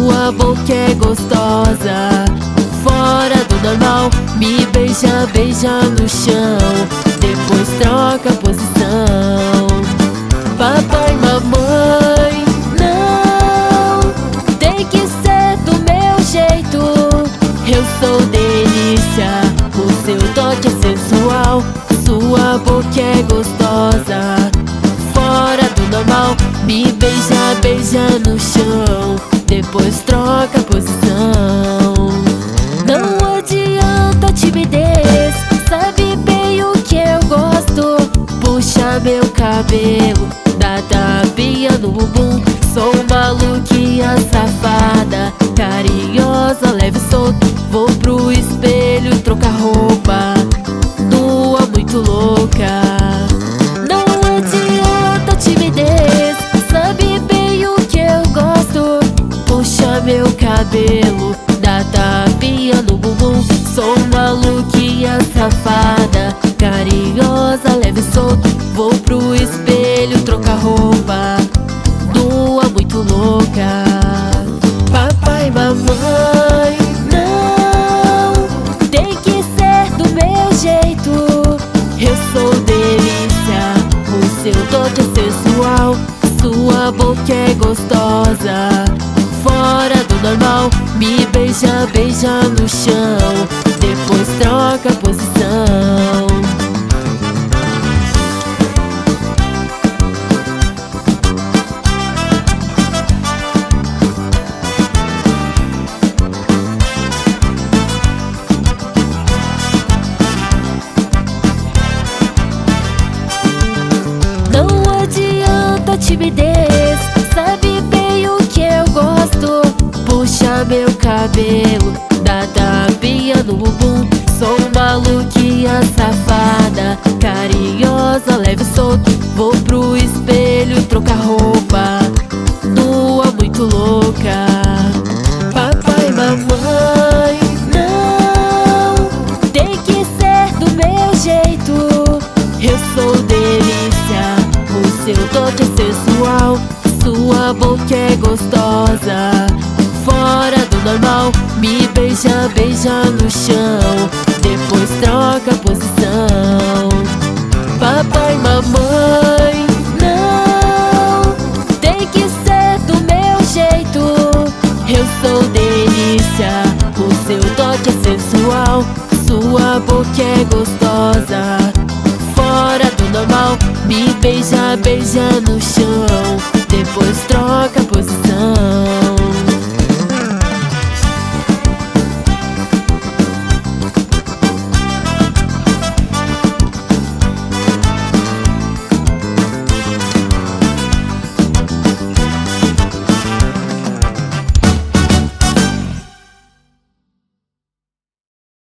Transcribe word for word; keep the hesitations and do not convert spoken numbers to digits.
Sua boca é gostosa, fora do normal. Me beija, beija no chão, depois troca a posição. Papai, mamãe, não, tem que ser do meu jeito. Eu sou delícia, o seu toque é sensual. Sua boca é gostosa, fora do normal. Me beija, beija no chão, depois troca a posição. Não adianta timidez, sabe bem o que eu gosto. Puxa meu cabelo, dá tapinha no bumbum. Sou maluquinha safada, carinhosa, leve e solto. Vou pro espelho trocar roupa, nua, muito louca. Não adianta timidez, sabe bem o que eu gosto. Puxa meu cabelo, dá tapinha no bumbum. Sou maluquinha safada, carinhosa, leve e solto. Vou pro espelho trocar roupa, nua, muito louca. Papai, mamãe, não, tem que ser do meu jeito. Eu sou delícia, o seu toque é sensual. Sua boca é gostosa, fora do normal. Me beija, beija no chão, depois troca a posição. Não adianta timidez, sabe bem o que eu gosto. Puxa meu cabelo, dá tapinha no bumbum. Sou maluquinha safada, carinhosa, leve e solto. Vou pro espelho trocar roupa, nua, muito louca. Papai, mamãe, não, tem que ser do meu jeito. Eu sou delícia, o seu toque é sensual. Sua boca é gostosa, fora do normal. Me beija, beija no chão, depois troca a posição. Papai, mamãe, não, tem que ser do meu jeito. Eu sou delícia, o seu toque é sensual. Sua boca é gostosa, fora do normal. Me beija, beija no chão, depois troca a posição.